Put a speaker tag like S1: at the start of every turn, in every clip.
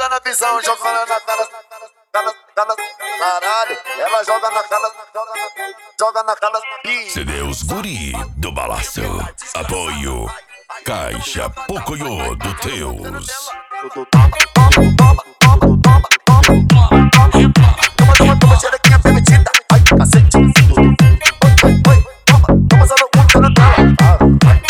S1: joga na visão, joga na cara, caralho. Ela joga na cara, joga na cara.
S2: CD Os Guri do Balaço. Apoio Caixa Pocoyo do Teus.
S1: Toma xerequinha permitida. Ai, cacete. Oi, toma só no cu na tela.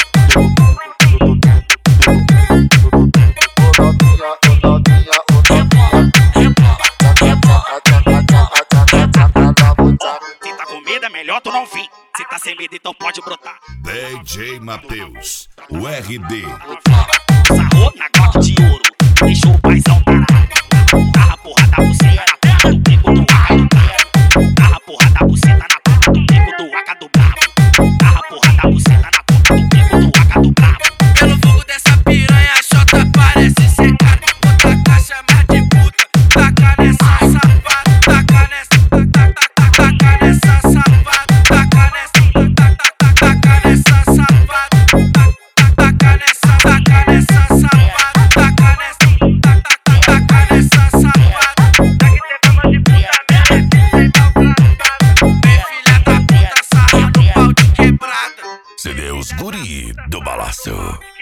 S3: Se tá com medo é melhor tu não vir. Se tá sem medo então pode brotar.
S2: DJ Matheus, o RD.
S3: Sarrou na glock de ouro, deixou o paizão parado. Dá a porra da buceta na ponta do bico do AK do brabo. Dá a porra da buceta na ponta do bico do AK do brabo. Dá a porra da buceta na ponta do bico do AK do brabo.
S4: Pelo fogo dessa piranha, a Xota parece secado. Vou tacar, chamar de puta. Tacar nessa safada. Tacar nessa, tacar nessa safada. Tacar nessa, tacar nessa safada. Tacar nessa safada. Tacar nessa safada. Daqui tem cama de puta mesmo, tem mal plantado. Vem filha da puta, sarra no pau de quebrada.
S2: CD Os Guri do Balaço.